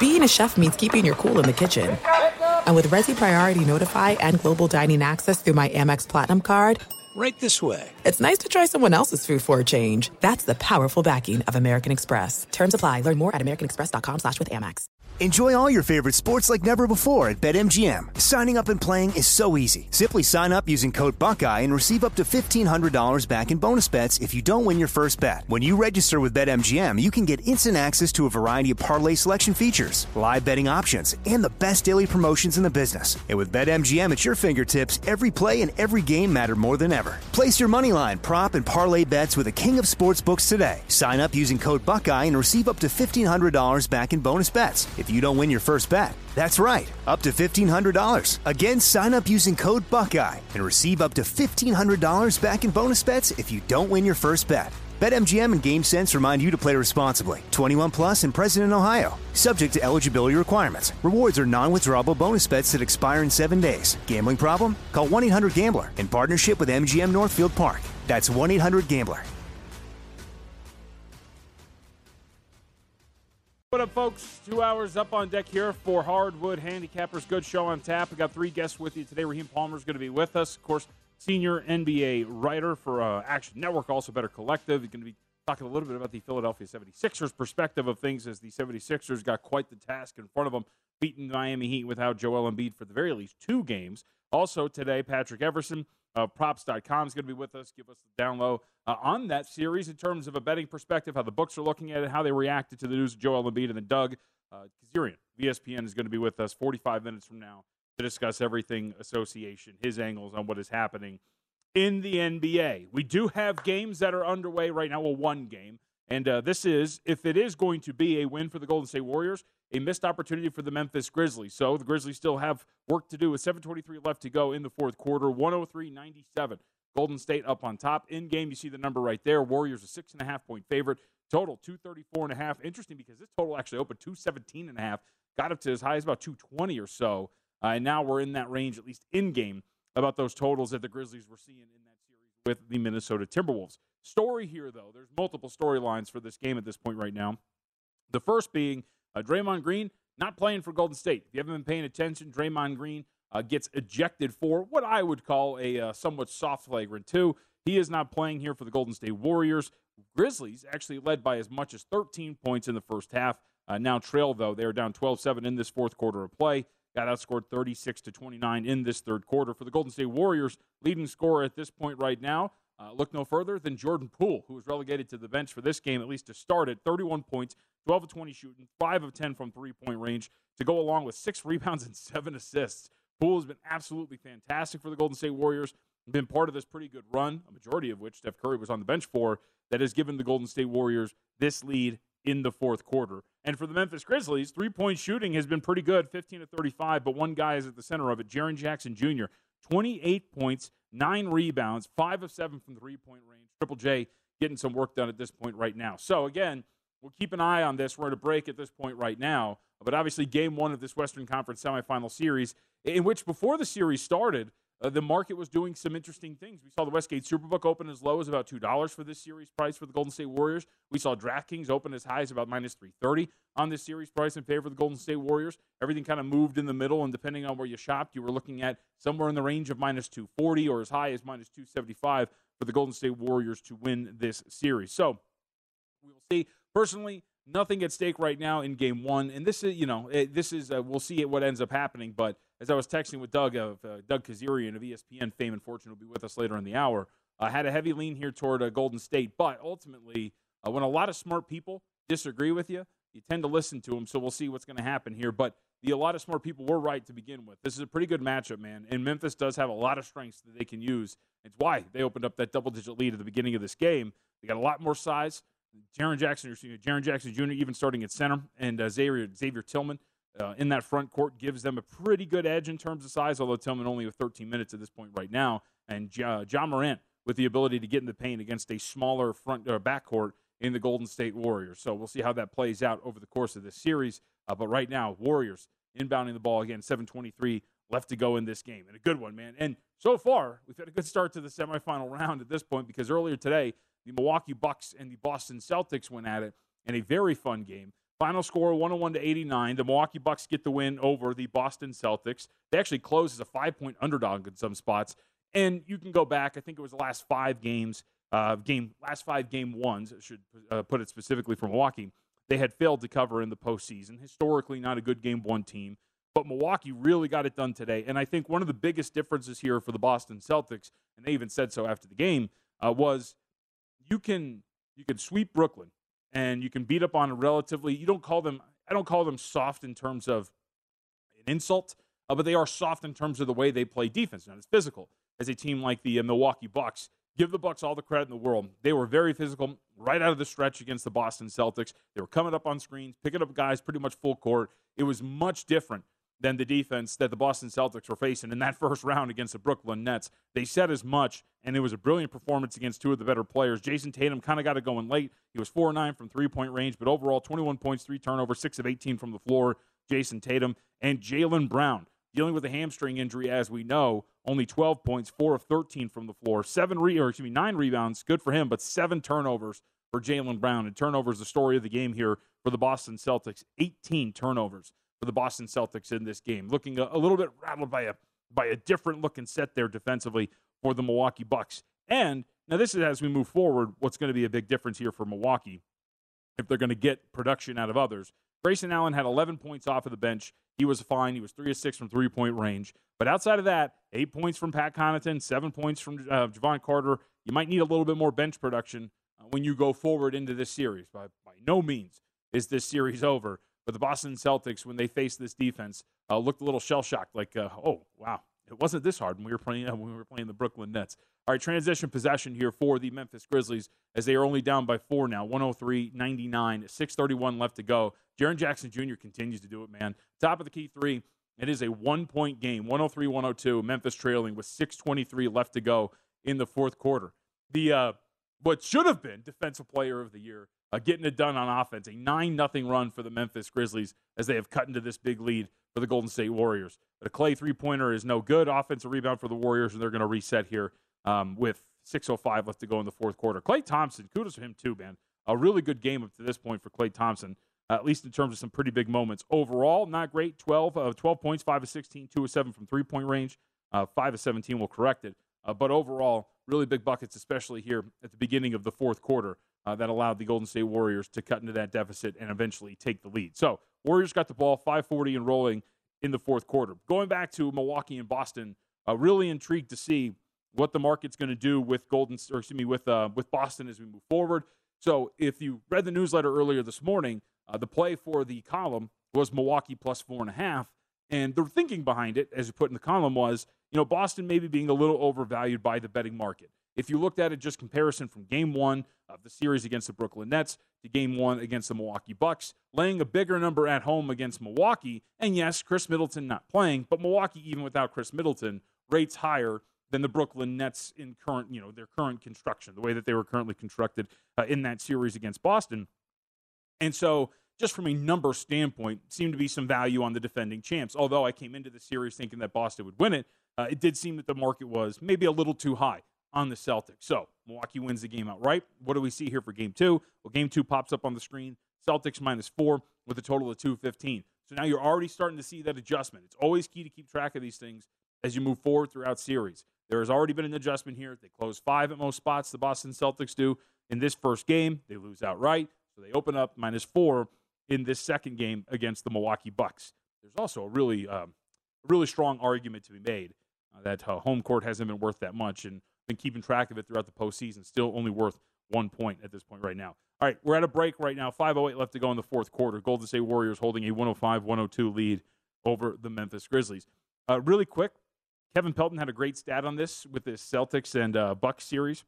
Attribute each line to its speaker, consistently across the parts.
Speaker 1: being a chef means keeping your cool in the kitchen. And with Resi Priority Notify and Global Dining Access through my Amex Platinum card,
Speaker 2: right this way.
Speaker 1: It's nice to try someone else's food for a change. That's the powerful backing of American Express. Terms apply. Learn more at americanexpress.com/withAmex.
Speaker 3: Enjoy all your favorite sports like never before at BetMGM. Signing up and playing is so easy. Simply sign up using code Buckeye and receive up to $1,500 back in bonus bets if you don't win your first bet. When you register with BetMGM, you can get instant access to a variety of parlay selection features, live betting options, and the best daily promotions in the business. And with BetMGM at your fingertips, every play and every game matter more than ever. Place your moneyline, prop, and parlay bets with the king of sportsbooks today. Sign up using code Buckeye and receive up to $1,500 back in bonus bets if you don't win your first bet. That's right, up to $1,500. Again, sign up using code Buckeye and receive up to $1,500 back in bonus bets if you don't win your first bet. BetMGM and GameSense remind you to play responsibly. 21 plus and present in Ohio. Subject to eligibility requirements. Rewards are non-withdrawable bonus bets that expire in 7 days. Gambling problem? Call 1-800-GAMBLER in partnership with MGM Northfield Park. That's 1-800-GAMBLER.
Speaker 4: What up, folks? 2 hours up on deck here for Hardwood Handicappers. Good show on tap. We got 3 guests with you today. Raheem Palmer is going to be with us. Of course, senior NBA writer for Action Network, also Better Collective. He's going to be talking a little bit about the Philadelphia 76ers perspective of things as the 76ers got quite the task in front of them, beating Miami Heat without Joel Embiid for the very least 2 games. Also today, Patrick Everson, props.com is going to be with us, give us the down low on that series in terms of a betting perspective, how the books are looking at it, how they reacted to the news of Joel Embiid, and then Doug Kazarian, ESPN, is going to be with us 45 minutes from now to discuss everything association, his angles on what is happening in the NBA. We do have games that are underway right now, well, one game, and this is, if it is going to be a win for the Golden State Warriors, a missed opportunity for the Memphis Grizzlies. So the Grizzlies still have work to do with 7:23 left to go in the fourth quarter, 103-97. Golden State up on top. In game, you see the number right there. Warriors a 6.5-point favorite. Total 234.5. Interesting because this total actually opened 217.5. Got up to as high as about 220 or so. And now we're in that range, at least in game, about those totals that the Grizzlies were seeing in that series with the Minnesota Timberwolves. Story here, though, there's multiple storylines for this game at this point right now. The first being Draymond Green not playing for Golden State. If you haven't been paying attention, Draymond Green gets ejected for what I would call a somewhat soft flagrant 2. He is not playing here for the Golden State Warriors. Grizzlies actually led by as much as 13 points in the first half. Now trail, though. They are down 12-7 in this fourth quarter of play. Got outscored 36-29 in this third quarter. For the Golden State Warriors, leading scorer at this point right now, look no further than Jordan Poole, who was relegated to the bench for this game, at least to start at 31 points, 12 of 20 shooting, 5 of 10 from three-point range, to go along with 6 rebounds and 7 assists. Poole has been absolutely fantastic for the Golden State Warriors, been part of this pretty good run, a majority of which Steph Curry was on the bench for, that has given the Golden State Warriors this lead in the fourth quarter. And for the Memphis Grizzlies, three-point shooting has been pretty good, 15 of 35, but one guy is at the center of it, Jaren Jackson Jr., 28 points, 9 rebounds, 5 of 7 from three-point range. Triple J getting some work done at this point right now. So, again, we'll keep an eye on this. We're at a break at this point right now. But obviously, game one of this Western Conference semifinal series, in which before the series started, the market was doing some interesting things. We saw the Westgate Superbook open as low as about $2 for this series price for the Golden State Warriors. We saw DraftKings open as high as about minus 330 on this series price in favor of the Golden State Warriors. Everything kind of moved in the middle, and depending on where you shopped, you were looking at somewhere in the range of minus 240 or as high as minus 275 for the Golden State Warriors to win this series. So we will see. Personally, nothing at stake right now in game one, and this is, we'll see what ends up happening, but as I was texting with Doug Kazarian of ESPN fame and fortune, will be with us later in the hour, had a heavy lean here toward Golden State, but ultimately, when a lot of smart people disagree with you, you tend to listen to them, so we'll see what's going to happen here, but a lot of smart people were right to begin with. This is a pretty good matchup, man, and Memphis does have a lot of strengths that they can use. It's why they opened up that double-digit lead at the beginning of this game. They got a lot more size. Jaren Jackson Jr. even starting at center, and Xavier Tillman in that front court gives them a pretty good edge in terms of size, although Tillman only with 13 minutes at this point right now, and Ja Morant with the ability to get in the paint against a smaller front or backcourt in the Golden State Warriors. So we'll see how that plays out over the course of this series. But right now, Warriors inbounding the ball again, 7:23 left to go in this game, and a good one, man. And so far, we've had a good start to the semifinal round at this point because earlier today, the Milwaukee Bucks and the Boston Celtics went at it in a very fun game. Final score 101-89. The Milwaukee Bucks get the win over the Boston Celtics. They actually closed as a 5-point underdog in some spots. And you can go back. I think it was the last 5 games, last 5 game ones, I should put it specifically for Milwaukee. They had failed to cover in the postseason. Historically, not a good game 1 team. But Milwaukee really got it done today. And I think one of the biggest differences here for the Boston Celtics, and they even said so after the game, was you can sweep Brooklyn and you can beat up on a relatively, I don't call them soft in terms of an insult, but they are soft in terms of the way they play defense. Now, it's physical. As a team like the Milwaukee Bucks, give the Bucks all the credit in the world. They were very physical right out of the stretch against the Boston Celtics. They were coming up on screens, picking up guys pretty much full court. It was much different than the defense that the Boston Celtics were facing in that first round against the Brooklyn Nets. They said as much, and it was a brilliant performance against 2 of the better players. Jason Tatum kind of got it going late. He was 4-9 from three-point range, but overall 21 points, 3 turnovers, 6 of 18 from the floor. Jason Tatum and Jaylen Brown, dealing with a hamstring injury, as we know, only 12 points, 4 of 13 from the floor, 9 rebounds, good for him, but 7 turnovers for Jaylen Brown. And turnovers, the story of the game here for the Boston Celtics, 18 turnovers for the Boston Celtics in this game. Looking a little bit rattled by a different looking set there defensively for the Milwaukee Bucks. And now this is, as we move forward, what's going to be a big difference here for Milwaukee if they're going to get production out of others. Grayson Allen had 11 points off of the bench. He was fine. He was 3 of 6 from three-point range. But outside of that, 8 points from Pat Connaughton, 7 points from Javon Carter. You might need a little bit more bench production when you go forward into this series. By no means is this series over. But the Boston Celtics, when they faced this defense, looked a little shell-shocked, like, oh, wow, it wasn't this hard when we were playing the Brooklyn Nets. All right, transition possession here for the Memphis Grizzlies as they are only down by 4 now, 103-99, 6:31 left to go. Jaren Jackson Jr. continues to do it, man. Top of the key 3. It is a 1-point game, 103-102. Memphis trailing with 6:23 left to go in the fourth quarter. The what should have been Defensive Player of the Year, getting it done on offense, a 9-0 run for the Memphis Grizzlies as they have cut into this big lead for the Golden State Warriors. But a Clay three-pointer is no good. Offensive rebound for the Warriors, and they're going to reset here with 6:05 left to go in the fourth quarter. Klay Thompson, kudos to him too, man. A really good game up to this point for Klay Thompson, at least in terms of some pretty big moments. Overall, not great. 12 points, 5 of 16, 2 of 7 from three-point range. 5 of 17 will correct it. But overall, really big buckets, especially here at the beginning of the fourth quarter, that allowed the Golden State Warriors to cut into that deficit and eventually take the lead. So Warriors got the ball 5:40 and rolling in the fourth quarter. Going back to Milwaukee and Boston, really intrigued to see what the market's going to do with with Boston as we move forward. So if you read the newsletter earlier this morning, the play for the column was Milwaukee plus 4.5. And the thinking behind it, as you put in the column, was, Boston maybe being a little overvalued by the betting market. If you looked at it just comparison from game 1 of the series against the Brooklyn Nets to game 1 against the Milwaukee Bucks, laying a bigger number at home against Milwaukee, and yes, Chris Middleton not playing, but Milwaukee, even without Chris Middleton, rates higher than the Brooklyn Nets in their current construction, the way that they were currently constructed in that series against Boston. And so, just from a number standpoint, seemed to be some value on the defending champs. Although I came into the series thinking that Boston would win it, it did seem that the market was maybe a little too high on the Celtics. So Milwaukee wins the game outright. What do we see here for game 2? Well, game 2 pops up on the screen. Celtics -4 with a total of 215. So now you're already starting to see that adjustment. It's always key to keep track of these things as you move forward throughout series. There has already been an adjustment here. They close 5 at most spots, the Boston Celtics do. In this first game, they lose outright. So they open up -4 in this second game against the Milwaukee Bucks. There's also a really strong argument to be made that home court hasn't been worth that much, and been keeping track of it throughout the postseason. Still only worth 1 point at this point right now. All right, we're at a break right now. 5:08 left to go in the fourth quarter. Golden State Warriors holding a 105-102 lead over the Memphis Grizzlies. Really quick, Kevin Pelton had a great stat on this with this Celtics and Bucks series.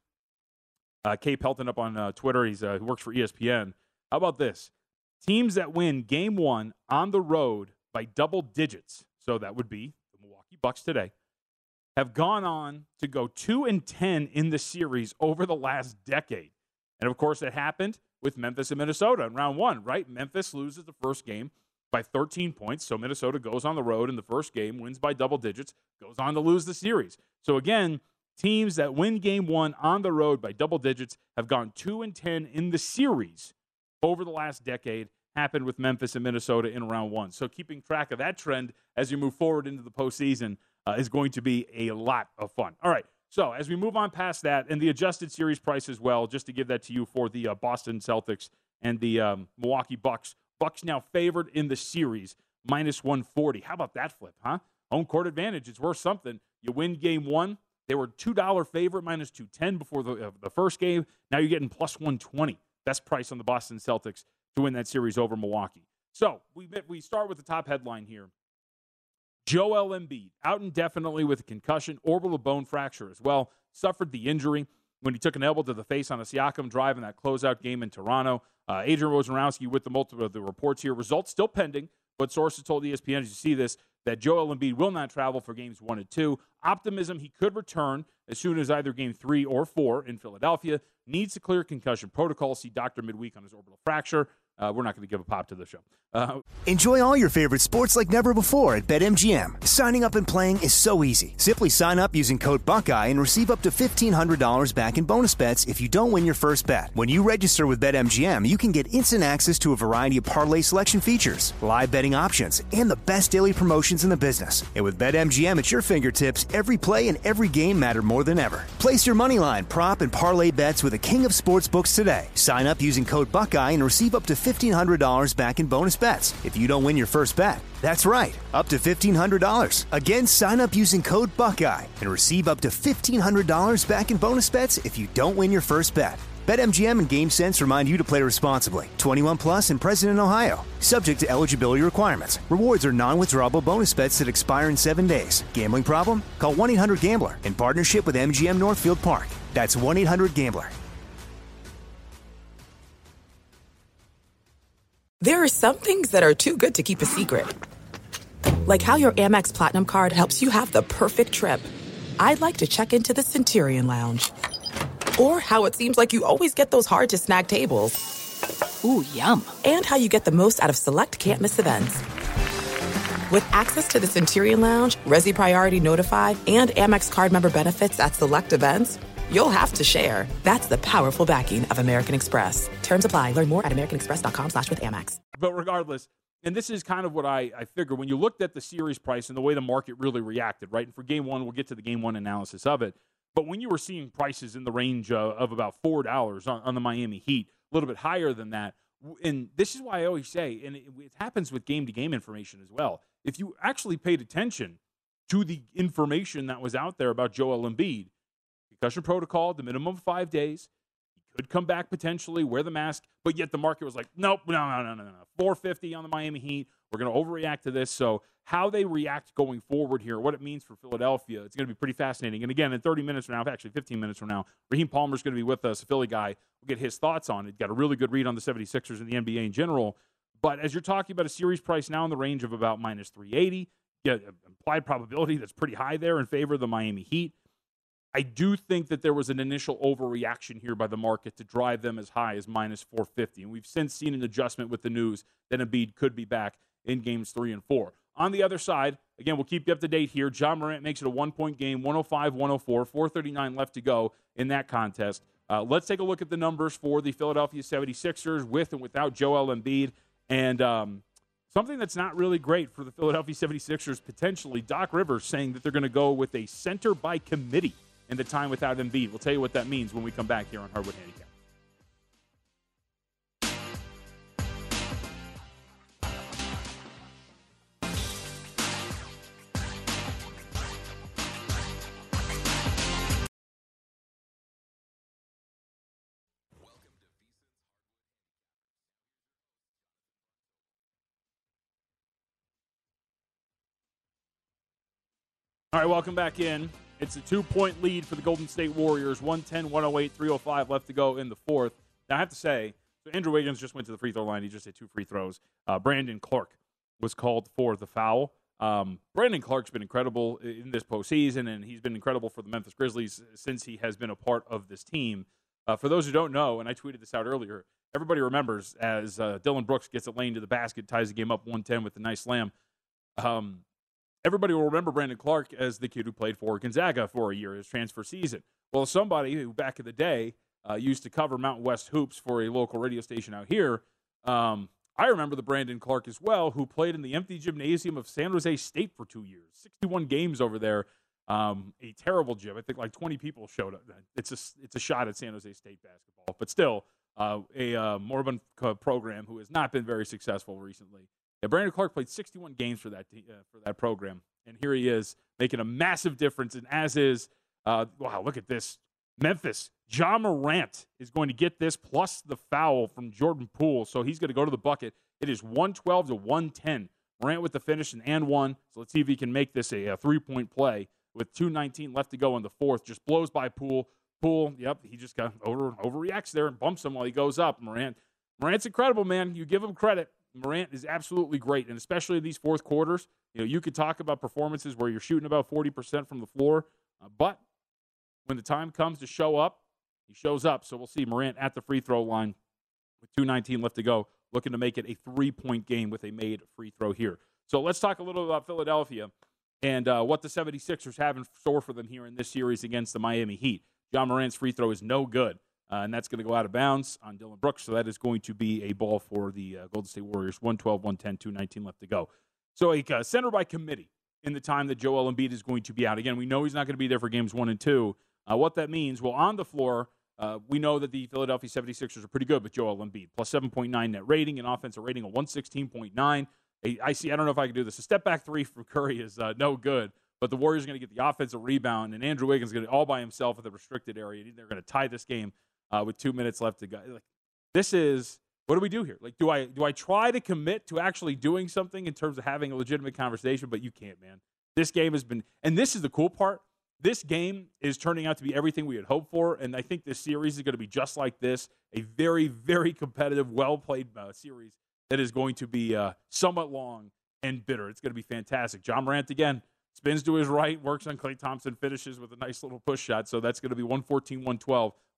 Speaker 4: Kay Pelton up on Twitter. He works for ESPN. How about this? Teams that win game 1 on the road by double digits, so that would be the Milwaukee Bucks today, have gone on to go 2-10 in the series over the last decade. And, of course, it happened with Memphis and Minnesota in round 1, right? Memphis loses the first game by 13 points, so Minnesota goes on the road in the first game, wins by double digits, goes on to lose the series. So, again, teams that win game 1 on the road by double digits have gone 2-10 in the series over the last decade, happened with Memphis and Minnesota in round one. So keeping track of that trend as you move forward into the postseason is going to be a lot of fun. All right, so as we move on past that, and the adjusted series price as well, just to give that to you for the Boston Celtics and the Milwaukee Bucks. Bucks now favored in the series, minus 140. How about that flip, huh? Home court advantage. It's worth something. You win game one. They were $2 favorite, minus 210 before the first game. Now you're getting plus 120. Best price on the Boston Celtics to win that series over Milwaukee. So we start with the top headline here. Joel Embiid, out indefinitely with a concussion, orbital bone fracture as well. Suffered the injury when he took an elbow to the face on a Siakam drive in that closeout game in Toronto. Adrian Wojnarowski with the multiple of the reports here. Results still pending, but sources told ESPN, as you see this, that Joel Embiid will not travel for games 1 and 2. Optimism he could return as soon as either game 3 or 4 in Philadelphia. Needs to clear concussion protocol. See doctor midweek on his orbital fracture. We're not going to give a pop to the show.
Speaker 3: Enjoy all your favorite sports like never before at BetMGM. Signing up and playing is so easy. Simply sign up using code Buckeye and receive up to $1,500 back in bonus bets if you don't win your first bet. When you register with BetMGM, you can get instant access to a variety of parlay selection features, live betting options, and the best daily promotions in the business. And with BetMGM at your fingertips, every play and every game matter more than ever. Place your moneyline, prop, and parlay bets with the king of sportsbooks today. Sign up using code Buckeye and receive up to $1,500 back in bonus bets if you don't win your first bet. That's right, up to $1,500. Again, sign up using code Buckeye and receive up to $1,500 back in bonus bets if you don't win your first bet. BetMGM and GameSense remind you to play responsibly. 21 plus and present in Ohio. Subject to eligibility requirements. Rewards are non-withdrawable bonus bets that expire in 7 days. Gambling problem? Call 1-800-GAMBLER in partnership with MGM Northfield Park. That's 1-800-GAMBLER.
Speaker 1: There are some things that are too good to keep a secret. Like how your Amex Platinum card helps you have the perfect trip. I'd like to check into the Centurion Lounge. Or how it seems like you always get those hard-to-snag tables.
Speaker 2: Ooh, yum.
Speaker 1: And how you get the most out of select can't-miss events. With access to the Centurion Lounge, Resi Priority Notify, and Amex card member benefits at select events, you'll have to share. That's the powerful backing of American Express. Terms apply. Learn more at americanexpress.com/withAmex.
Speaker 4: But regardless, and this is kind of what I figure, when you looked at the series price and the way the market really reacted, right? And for game one, we'll get to the game one analysis of it. But when you were seeing prices in the range of about $4 on the Miami Heat, a little bit higher than that, and this is why I always say, and it happens with game-to-game information as well, if you actually paid attention to the information that was out there about Joel Embiid, concussion protocol, the minimum of 5 days, he could come back potentially, wear the mask, but yet the market was like, nope, no. 450 on the Miami Heat. We're going to overreact to this. So how they react going forward here, what it means for Philadelphia, it's going to be pretty fascinating. And again, in 30 minutes from now, actually 15 minutes from now, Raheem Palmer's going to be with us, a Philly guy. We'll get his thoughts on it. Got a really good read on the 76ers and the NBA in general. But as you're talking about a series price now in the range of about minus 380, get implied probability that's pretty high there in favor of the Miami Heat. I do think that there was an initial overreaction here by the market to drive them as high as minus 450. And we've since seen an adjustment with the news that Embiid could be back in games 3 and 4. On the other side, again, we'll keep you up to date here. Ja Morant makes it a 1-point game, 105-104, 4:39 left to go in that contest. Let's take a look at the numbers for the Philadelphia 76ers with and without Joel Embiid. And something that's not really great for the Philadelphia 76ers, potentially, Doc Rivers saying that they're going to go with a center by committee in the time without Embiid. We'll tell you what that means when we come back here on Hardwood Handicap. All right, welcome back in. It's a 2-point lead for the Golden State Warriors, 110, 108, 305 left to go in the fourth. Now, I have to say, so Andrew Wiggins just went to the free throw line. He just hit 2 free throws. Brandon Clark was called for the foul. Brandon Clark's been incredible in this postseason, and he's been incredible for the Memphis Grizzlies since he has been a part of this team. For those who don't know, and I tweeted this out earlier, everybody remembers as Dylan Brooks gets it lane to the basket, ties the game up 110 with a nice slam. Everybody will remember Brandon Clark as the kid who played for Gonzaga for a year, his transfer season. Well, somebody who back in the day used to cover Mountain West hoops for a local radio station out here, I remember the Brandon Clark as well, who played in the empty gymnasium of San Jose State for 2 years, 61 games over there. A terrible gym. I think like 20 people showed up. It's a shot at San Jose State basketball, but still a Mormon program who has not been very successful recently. Yeah, Brandon Clark played 61 games for that program, and here he is making a massive difference. And as is, wow, look at this. Memphis, Ja Morant is going to get this plus the foul from Jordan Poole, so he's going to go to the bucket. It is 112 to 110. Morant with the finish and one. So let's see if he can make this a three-point play with 2:19 left to go in the fourth. Just blows by Poole. Poole, yep, he just got overreacts there and bumps him while he goes up. Morant's incredible, man. You give him credit. Morant is absolutely great, and especially in these fourth quarters. You could talk about performances where you're shooting about 40% from the floor, but when the time comes to show up, he shows up. So we'll see Morant at the free throw line with 2:19 left to go, looking to make it a 3-point game with a made free throw here. So let's talk a little about Philadelphia and what the 76ers have in store for them here in this series against the Miami Heat. Ja Morant's free throw is no good, and that's going to go out of bounds on Dylan Brooks, so that is going to be a ball for the Golden State Warriors, 112, 110, 2:19 left to go. So a center by committee in the time that Joel Embiid is going to be out. Again, we know he's not going to be there for games 1 and 2. What that means, well, on the floor, we know that the Philadelphia 76ers are pretty good with Joel Embiid, plus 7.9 net rating, an offensive rating of 116.9. I don't know if I can do this. A step-back three from Curry is no good, but the Warriors are going to get the offensive rebound, and Andrew Wiggins is going to all by himself at the restricted area. They're going to tie this game with 2 minutes left to go. This is, what do we do here? Do I try to commit to actually doing something in terms of having a legitimate conversation? But you can't, man. This game has been, and this is the cool part, this game is turning out to be everything we had hoped for, and I think this series is going to be just like this, a very, very competitive, well-played series that is going to be somewhat long and bitter. It's going to be fantastic. Ja Morant, again, spins to his right, works on Klay Thompson, finishes with a nice little push shot, so that's going to be 114-112,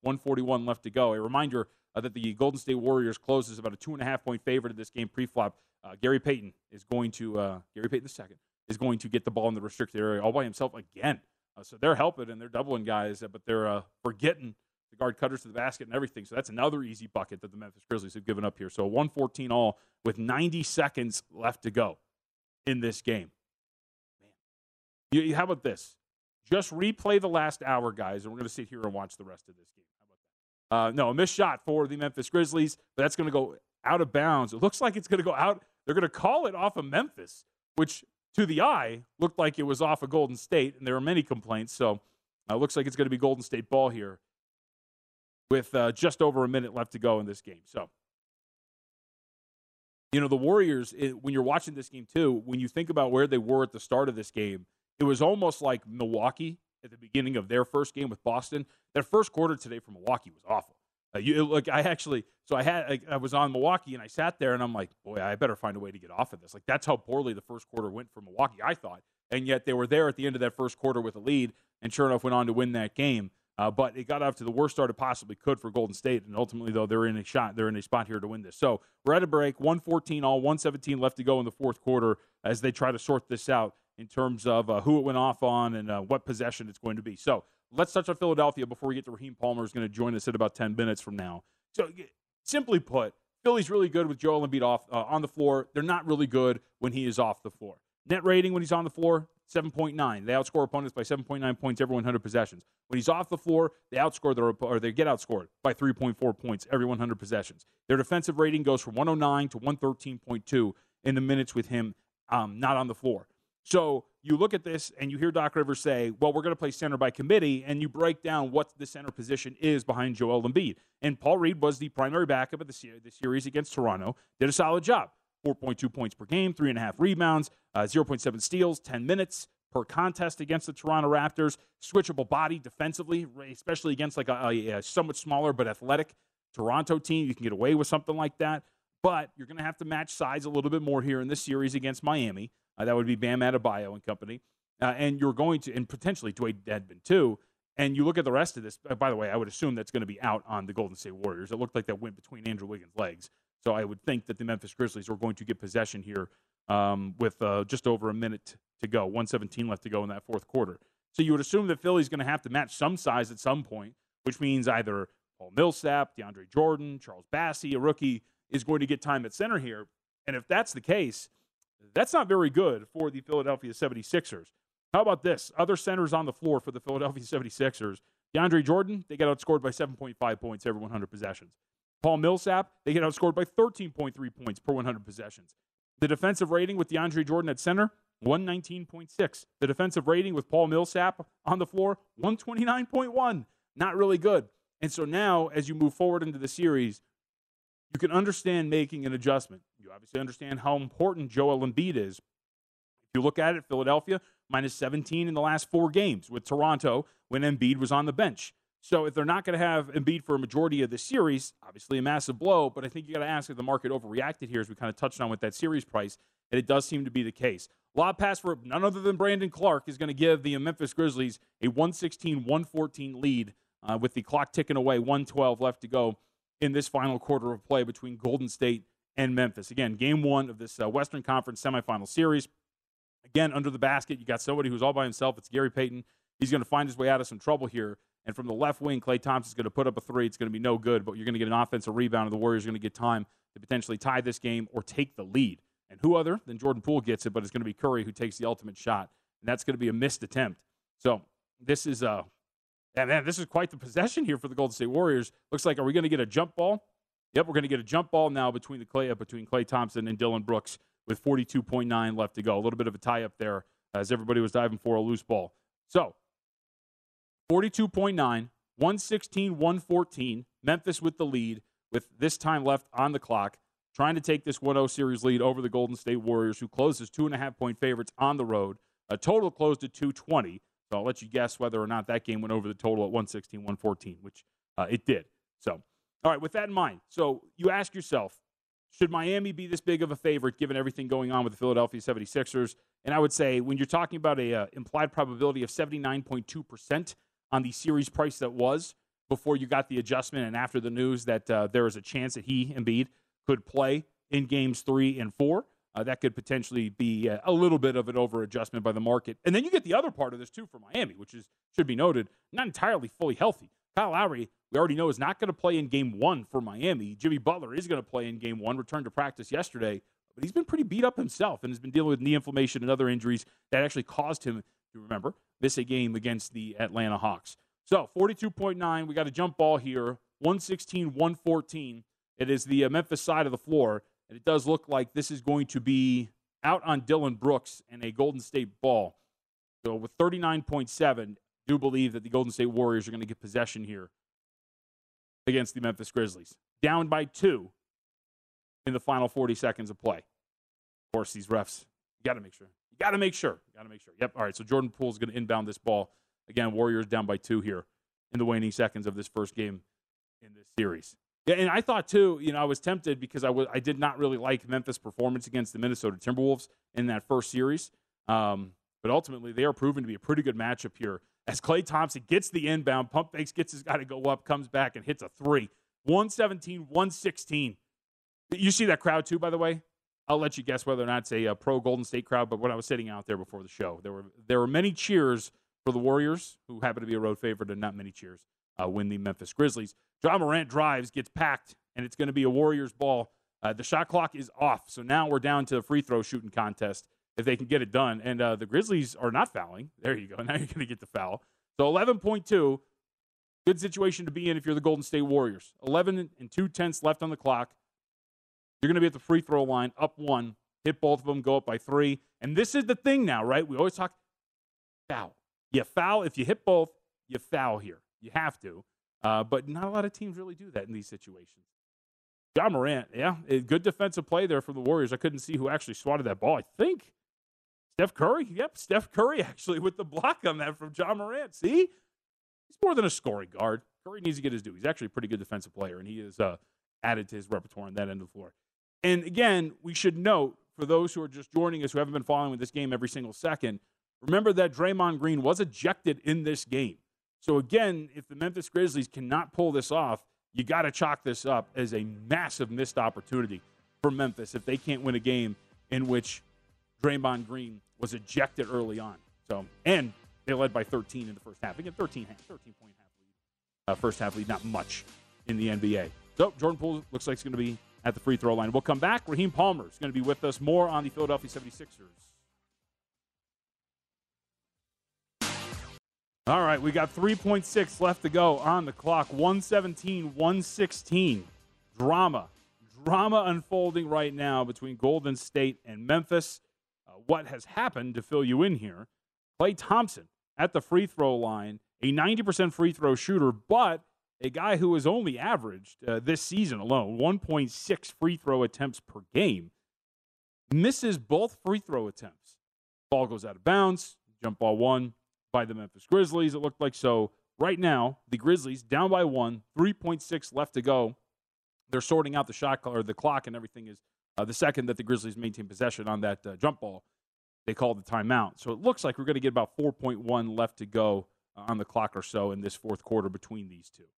Speaker 4: 141 left to go. A reminder that the Golden State Warriors closes about a 2.5-point favorite in this game pre-flop. Gary Payton II is going to get the ball in the restricted area all by himself again. So they're helping and they're doubling guys, but they're forgetting the guard cutters to the basket and everything. So that's another easy bucket that the Memphis Grizzlies have given up here. So 114 all with 90 seconds left to go in this game. Man, how about this? Just replay the last hour, guys, and we're going to sit here and watch the rest of this game. How about that? No, a missed shot for the Memphis Grizzlies, but that's going to go out of bounds. It looks like it's going to go out. They're going to call it off of Memphis, which to the eye looked like it was off of Golden State, and there are many complaints. So it looks like it's going to be Golden State ball here with just over a minute left to go in this game. So, the Warriors, when you're watching this game too, when you think about where they were at the start of this game, it was almost like Milwaukee at the beginning of their first game with Boston. Their first quarter today for Milwaukee was awful. I was on Milwaukee and I sat there and I'm like, boy, I better find a way to get off of this. That's how poorly the first quarter went for Milwaukee, I thought. And yet they were there at the end of that first quarter with a lead and sure enough went on to win that game. But it got off to the worst start it possibly could for Golden State. And ultimately, though, they're in a spot here to win this. So we're at a break, 114 all, 117 left to go in the fourth quarter as they try to sort this out in terms of who it went off on and what possession it's going to be. So let's touch on Philadelphia before we get to Raheem Palmer, who's going to join us in about 10 minutes from now. So simply put, Philly's really good with Joel Embiid on the floor. They're not really good when he is off the floor. Net rating when he's on the floor, 7.9. They outscore opponents by 7.9 points every 100 possessions. When he's off the floor, they they get outscored by 3.4 points every 100 possessions. Their defensive rating goes from 109 to 113.2 in the minutes with him not on the floor. So you look at this and you hear Doc Rivers say, well, we're going to play center by committee, and you break down what the center position is behind Joel Embiid. And Paul Reed was the primary backup of the series against Toronto, did a solid job. 4.2 points per game, 3.5 rebounds, 0.7 steals, 10 minutes per contest against the Toronto Raptors. Switchable body defensively, especially against a somewhat smaller but athletic Toronto team. You can get away with something like that. But you're going to have to match size a little bit more here in this series against Miami. That would be Bam Adebayo and company. And you're going to, and potentially Dwayne Dedmon too. And you look at the rest of this, by the way, I would assume that's going to be out on the Golden State Warriors. It looked like that went between Andrew Wiggins' legs. So I would think that the Memphis Grizzlies are going to get possession here with just over a minute to go, 117 left to go in that fourth quarter. So you would assume that Philly's going to have to match some size at some point, which means either Paul Millsap, DeAndre Jordan, Charles Bassey, a rookie, is going to get time at center here. And if that's the case, that's not very good for the Philadelphia 76ers. How about this? Other centers on the floor for the Philadelphia 76ers. DeAndre Jordan, they get outscored by 7.5 points every 100 possessions. Paul Millsap, they get outscored by 13.3 points per 100 possessions. The defensive rating with DeAndre Jordan at center, 119.6. The defensive rating with Paul Millsap on the floor, 129.1. Not really good. And so now, as you move forward into the series, you can understand making an adjustment. You obviously understand how important Joel Embiid is. If you look at it, Philadelphia, minus 17 in the last 4 games with Toronto when Embiid was on the bench. So if they're not going to have Embiid for a majority of the series, obviously a massive blow, but I think you got to ask if the market overreacted here, as we kind of touched on with that series price, and it does seem to be the case. Lob pass for none other than Brandon Clark is going to give the Memphis Grizzlies a 116-114 lead with the clock ticking away, 1:12 left to go in this final quarter of play between Golden State and Memphis. Again, game 1 of this Western Conference semifinal series. Again, under the basket, you got somebody who's all by himself. It's Gary Payton. He's going to find his way out of some trouble here. And from the left wing, Klay Thompson's going to put up a 3. It's going to be no good, but you're going to get an offensive rebound, and the Warriors are going to get time to potentially tie this game or take the lead. And who other than Jordan Poole gets it, but it's going to be Curry who takes the ultimate shot. And that's going to be a missed attempt. So this is this is quite the possession here for the Golden State Warriors. Looks like, are we going to get a jump ball? Yep, we're going to get a jump ball now between Klay Thompson and Dillon Brooks with 42.9 left to go. A little bit of a tie-up there as everybody was diving for a loose ball. So 42.9, 116-114. Memphis with the lead with this time left on the clock, trying to take this 1-0 series lead over the Golden State Warriors, who closed as 2.5-point favorites on the road. A total closed at 220. So I'll let you guess whether or not that game went over the total at 116-114, which it did. So, all right, with that in mind, so you ask yourself, should Miami be this big of a favorite given everything going on with the Philadelphia 76ers? And I would say when you're talking about a implied probability of 79.2% on the series price that was before you got the adjustment and after the news that there is a chance that Embiid, could play in games 3 and 4, that could potentially be a little bit of an over-adjustment by the market. And then you get the other part of this, too, for Miami, which should be noted, not entirely fully healthy. Kyle Lowry, we already know, is not going to play in Game 1 for Miami. Jimmy Butler is going to play in Game 1, returned to practice yesterday, but he's been pretty beat up himself and has been dealing with knee inflammation and other injuries that actually caused him, you remember, miss a game against the Atlanta Hawks. So 42.9, we got a jump ball here, 116-114. It is the Memphis side of the floor, and it does look like this is going to be out on Dillon Brooks and a Golden State ball. So with 39.7, do believe that the Golden State Warriors are going to get possession here against the Memphis Grizzlies. Down by 2 in the final 40 seconds of play. Of course, these refs, you got to make sure. You got to make sure. Yep, all right, so Jordan Poole is going to inbound this ball. Again, Warriors down by 2 here in the waning seconds of this first game in this series. Yeah, and I thought, too, I was tempted because I did not really like Memphis' performance against the Minnesota Timberwolves in that first series. But ultimately, they are proven to be a pretty good matchup here. As Klay Thompson gets the inbound, pump fakes, gets his guy to go up, comes back and hits a 3. 117-116. You see that crowd, too, by the way? I'll let you guess whether or not it's a pro Golden State crowd, but when I was sitting out there before the show, there were many cheers for the Warriors, who happen to be a road favorite, and not many cheers win the Memphis Grizzlies. Ja Morant drives, gets packed, and it's going to be a Warriors ball. The shot clock is off, so now we're down to a free throw shooting contest if they can get it done. And the Grizzlies are not fouling. There you go. Now you're going to get the foul. So 11.2, good situation to be in if you're the Golden State Warriors. 11 and 2/10 left on the clock. You're going to be at the free throw line, up 1, hit both of them, go up by 3. And this is the thing now, right? We always talk foul. You foul. If you hit both, you foul here. You have to. But not a lot of teams really do that in these situations. Ja Morant, a good defensive play there from the Warriors. I couldn't see who actually swatted that ball. I think Steph Curry. Yep, Steph Curry actually with the block on that from Ja Morant. See? He's more than a scoring guard. Curry needs to get his due. He's actually a pretty good defensive player, and he is added to his repertoire on that end of the floor. And, again, we should note, for those who are just joining us who haven't been following this game every single second, remember that Draymond Green was ejected in this game. So, again, if the Memphis Grizzlies cannot pull this off, you got to chalk this up as a massive missed opportunity for Memphis if they can't win a game in which Draymond Green was ejected early on. So, and they led by 13 in the first half. Again, 13-point half lead. First half lead, not much in the NBA. So, Jordan Poole looks like it's going to be at the free throw line. We'll come back. Raheem Palmer is going to be with us. More on the Philadelphia 76ers. All right, we got 3.6 left to go on the clock. 117-116. Drama unfolding right now between Golden State and Memphis. What has happened, to fill you in here, Klay Thompson at the free throw line, a 90% free throw shooter, but a guy who has only averaged this season alone 1.6 free throw attempts per game, misses both free throw attempts. Ball goes out of bounds, jump ball won by the Memphis Grizzlies, it looked like. So right now, the Grizzlies down by 1, 3.6 left to go. They're sorting out the shot or the clock and everything. Is the second that the Grizzlies maintain possession on that jump ball, they called the timeout. So it looks like we're going to get about 4.1 left to go on the clock or so in this fourth quarter between these two.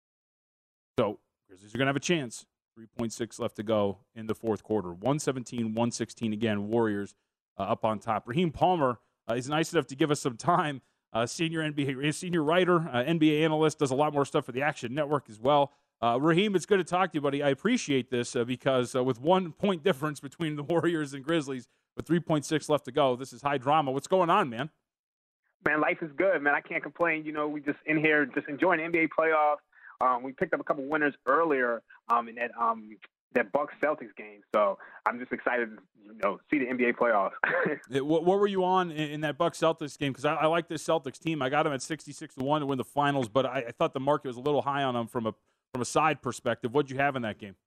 Speaker 4: So Grizzlies are going to have a chance. 3.6 left to go in the fourth quarter. 117-116 again. Warriors up on top. Raheem Palmer is nice enough to give us some time. Senior writer, NBA analyst, does a lot more stuff for the Action Network as well. Raheem, it's good to talk to you, buddy. I appreciate this because with 1 point difference between the Warriors and Grizzlies, with 3.6 left to go, this is high drama. What's going on, man?
Speaker 2: Man, life is good, man. I can't complain. You know, we just in here just enjoying the NBA playoffs. We picked up a couple winners earlier in that Bucks-Celtics game. So I'm just excited to, see the NBA playoffs.
Speaker 4: What were you on in that Bucks-Celtics game? Because I like this Celtics team. I got them at 66-1 to win the finals, but I thought the market was a little high on them from a side perspective. What'd you have in that game?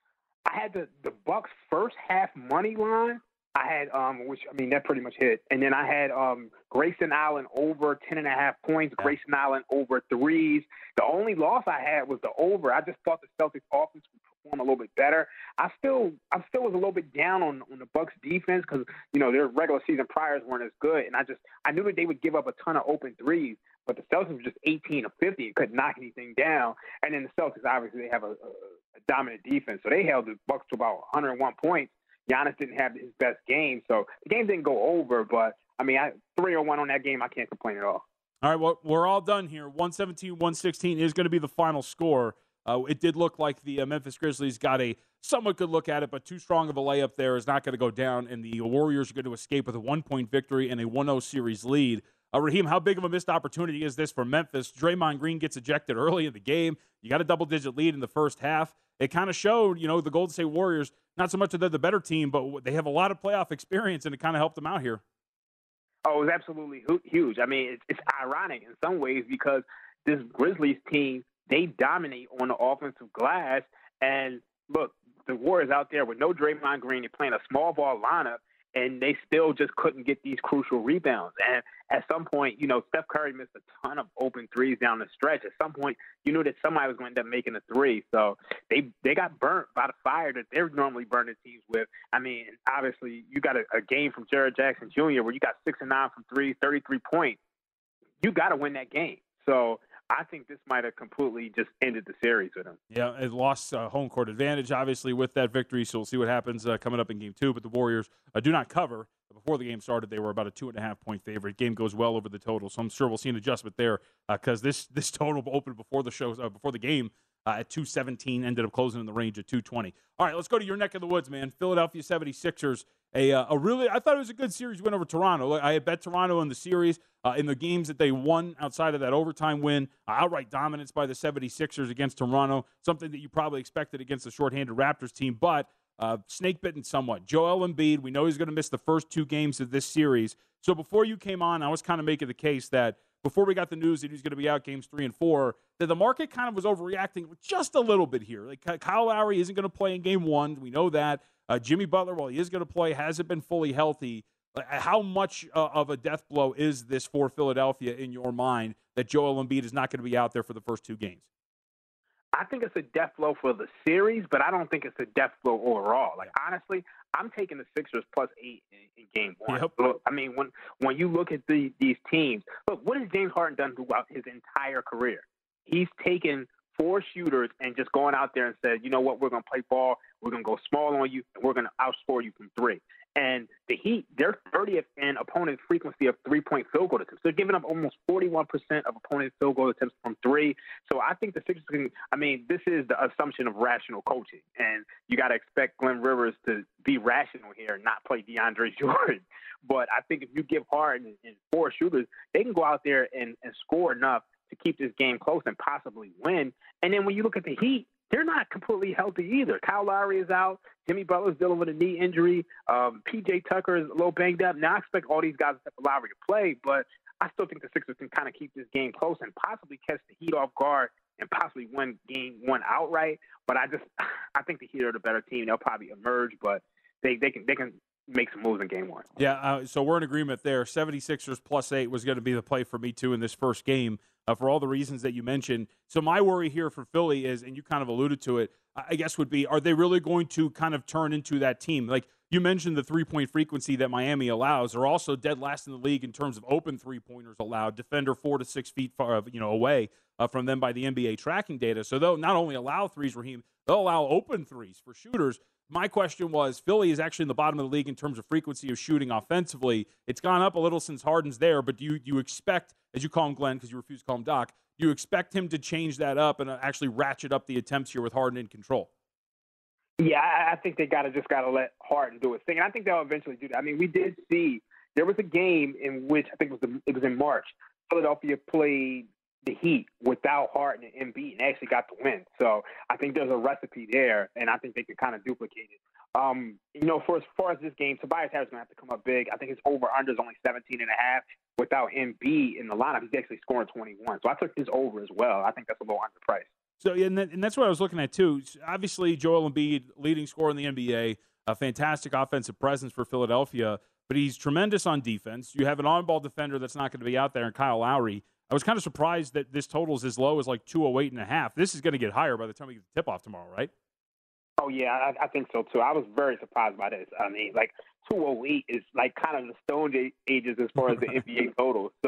Speaker 2: I had the Bucks first half money line. I had that pretty much hit. And then I had Grayson Allen over 10.5 points, Grayson Allen over threes. The only loss I had was the over. I just thought the Celtics offense would perform a little bit better. I still was a little bit down on the Bucks defense because, their regular season priors weren't as good. And I knew that they would give up a ton of open threes, but the Celtics were just 18 of 50 and couldn't knock anything down. And then the Celtics, obviously, they have a dominant defense. So they held the Bucks to about 101 points. Giannis didn't have his best game, so the game didn't go over. But, 3-1 on that game, I can't complain at all.
Speaker 4: All right, well, we're all done here. 117-116 is going to be the final score. It did look like the Memphis Grizzlies got a somewhat good look at it, but too strong of a layup there is not going to go down, and the Warriors are going to escape with a 1-point victory and a 1-0 series lead. Raheem, how big of a missed opportunity is this for Memphis? Draymond Green gets ejected early in the game. You got a double-digit lead in the first half. It kind of showed, the Golden State Warriors, not so much that they're the better team, but they have a lot of playoff experience, and it kind of helped them out here.
Speaker 2: Oh, it was absolutely huge. It's ironic in some ways because this Grizzlies team, they dominate on the offensive glass. And, look, the Warriors out there with no Draymond Green, they're playing a small ball lineup, and they still just couldn't get these crucial rebounds. And at some point, Steph Curry missed a ton of open threes down the stretch. At some point, you knew that somebody was going to end up making a three. So they got burnt by the fire that they're normally burning teams with. Obviously, you got a game from Jared Jackson Jr. where you got 6 and 9 from three, 33 points. You got to win that game. So I think this might have completely just ended the series with them.
Speaker 4: Yeah, it lost home court advantage, obviously, with that victory. So we'll see what happens coming up in Game 2. But the Warriors do not cover. Before the game started, they were about a 2.5-point favorite. Game goes well over the total, so I'm sure we'll see an adjustment there because this total opened before the game at 217, ended up closing in the range of 220. All right, let's go to your neck of the woods, man. Philadelphia 76ers. I thought it was a good series win over Toronto. I had bet Toronto in the series, in the games that they won outside of that overtime win, outright dominance by the 76ers against Toronto, something that you probably expected against the shorthanded Raptors team, but snake-bitten somewhat. Joel Embiid, we know he's going to miss the first 2 games of this series. So before you came on, I was kind of making the case that before we got the news that he's going to be out games 3 and 4, that the market kind of was overreacting just a little bit here. Like Kyle Lowry isn't going to play in game 1. We know that. Jimmy Butler, while he is going to play, hasn't been fully healthy. How much of a death blow is this for Philadelphia in your mind that Joel Embiid is not going to be out there for the first 2 games?
Speaker 2: I think it's a death blow for the series, but I don't think it's a death blow overall. Honestly, I'm taking the Sixers +8 in game 1.
Speaker 4: Yep.
Speaker 2: Look, when you look at these teams, look, what has James Harden done throughout his entire career? He's taken 4 shooters and just going out there and said, you know what, we're going to play ball, we're going to go small on you, and we're going to outscore you from 3. And the Heat, they're 30th in opponent frequency of 3-point field goal attempts. They're giving up almost 41% of opponent field goal attempts from 3. So I think the Sixers can, this is the assumption of rational coaching. And you got to expect Glenn Rivers to be rational here and not play DeAndre Jordan. But I think if you give Harden and 4 shooters, they can go out there and score enough to keep this game close and possibly win. And then when you look at the Heat, they're not completely healthy either. Kyle Lowry is out. Jimmy Butler's dealing with a knee injury. P.J. Tucker is a little banged up. Now I expect all these guys except for Lowry to play, but I still think the Sixers can kind of keep this game close and possibly catch the Heat off guard and possibly win game 1 outright. But I think the Heat are the better team. They'll probably emerge, but they can make some moves in game 1.
Speaker 4: Yeah, so we're in agreement there. 76ers +8 was going to be the play for me, too, in this first game for all the reasons that you mentioned. So my worry here for Philly is, and you kind of alluded to it, I guess would be, are they really going to kind of turn into that team? Like you mentioned the 3-point frequency that Miami allows. They're also dead last in the league in terms of open 3-pointers allowed. Defender 4 to 6 feet far, away from them by the NBA tracking data. So they'll not only allow threes, Raheem, they'll allow open threes for shooters. My question was, Philly is actually in the bottom of the league in terms of frequency of shooting offensively. It's gone up a little since Harden's there, but do you expect, as you call him Glenn because you refuse to call him Doc, do you expect him to change that up and actually ratchet up the attempts here with Harden in control?
Speaker 2: Yeah, I think they just got to let Harden do his thing, and I think they'll eventually do that. We did see there was a game in which I think it was in March. Philadelphia played the Heat without Harden and Embiid and actually got the win. So I think there's a recipe there, and I think they can kind of duplicate it. For as far as this game, Tobias Harris is going to have to come up big. I think his over-under is only 17.5. Without Embiid in the lineup, he's actually scoring 21. So I took his over as well. I think that's a little underpriced.
Speaker 4: So, and that's what I was looking at, too. Obviously, Joel Embiid, leading scorer in the NBA, a fantastic offensive presence for Philadelphia, but he's tremendous on defense. You have an on-ball defender that's not going to be out there, and Kyle Lowry. I was kind of surprised that this total is as low as like 208.5. This is going to get higher by the time we get the tip-off tomorrow, right?
Speaker 2: Oh, yeah, I think so, too. I was very surprised by this. 208 is like kind of the Stone Ages as far as the NBA total. So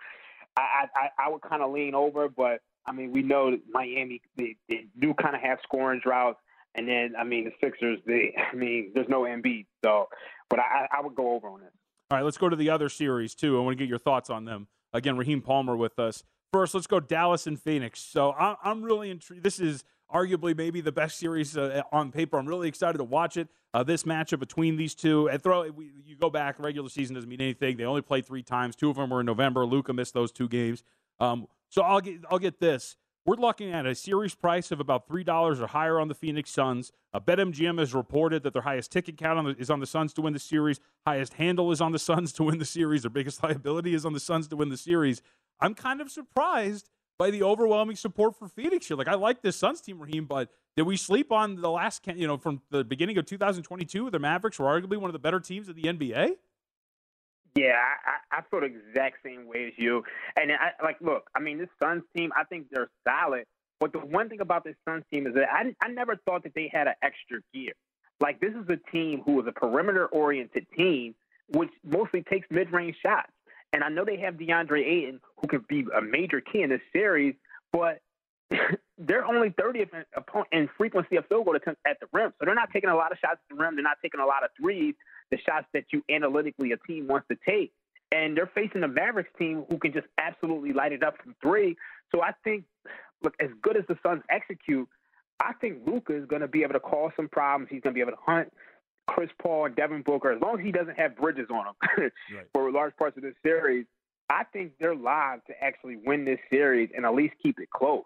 Speaker 2: I would kind of lean over, but, we know that Miami, they do kind of have scoring droughts. And then, the Sixers, there's no Embiid. So, but I would go over on this.
Speaker 4: All right, let's go to the other series, too. I want to get your thoughts on them. Again, Raheem Palmer with us. First, let's go Dallas and Phoenix. So I'm really intrigued. This is arguably maybe the best series on paper. I'm really excited to watch it. This matchup between these two. And you go back, regular season doesn't mean anything. They only played 3 times. 2 of them were in November. Luka missed those 2 games. So I'll get this. We're looking at a series price of about $3 or higher on the Phoenix Suns. BetMGM has reported that their highest ticket count is on the Suns to win the series. Highest handle is on the Suns to win the series. Their biggest liability is on the Suns to win the series. I'm kind of surprised by the overwhelming support for Phoenix here. I like this Suns team, Raheem, but did we sleep on the last, from the beginning of 2022, the Mavericks were arguably one of the better teams of the NBA?
Speaker 2: Yeah, I feel the exact same way as you. And this Suns team, I think they're solid. But the one thing about this Suns team is that I never thought that they had an extra gear. This is a team who is a perimeter-oriented team, which mostly takes mid-range shots. And I know they have DeAndre Ayton, who could be a major key in this series, but they're only 30th in frequency of field goal attempts at the rim. So they're not taking a lot of shots at the rim. They're not taking a lot of threes, the shots that you analytically a team wants to take. And they're facing a Mavericks team who can just absolutely light it up from 3. So I think, as good as the Suns execute, I think Luka is going to be able to cause some problems. He's going to be able to hunt Chris Paul and Devin Booker, as long as he doesn't have Bridges on him right. For large parts of this series. I think they're live to actually win this series and at least keep it close.